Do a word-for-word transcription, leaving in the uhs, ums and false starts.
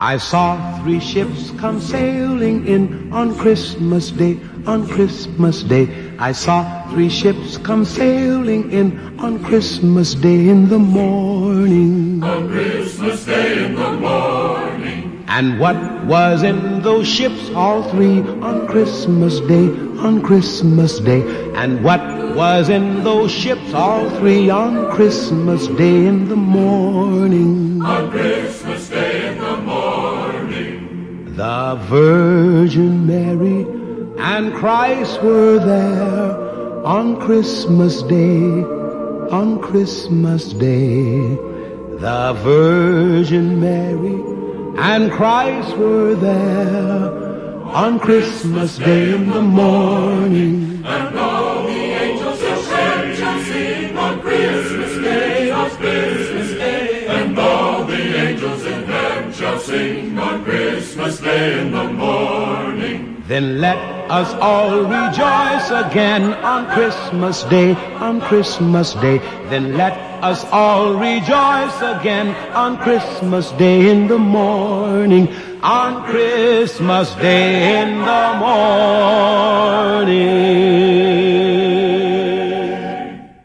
I saw three ships come sailing in on Christmas Day, on Christmas Day. I saw three ships come sailing in on Christmas Day in the morning. On Christmas Day in the morning. And what was in those ships, all three, on Christmas Day, on Christmas Day? And what was in those ships, all three, on Christmas Day in the morning? On Christmas Day in the morning. The Virgin Mary and Christ were there on Christmas Day, on Christmas Day. The Virgin Mary and Christ were there on Christmas Day in the morning. And all the angels of heaven shall sing on Christmas Day, on Christmas Day. And all the angels in heaven shall sing on Christmas Day in the morning. Then let us all rejoice again on Christmas Day, on Christmas Day. Then let us all rejoice again on Christmas Day in the morning, on Christmas Day in the morning.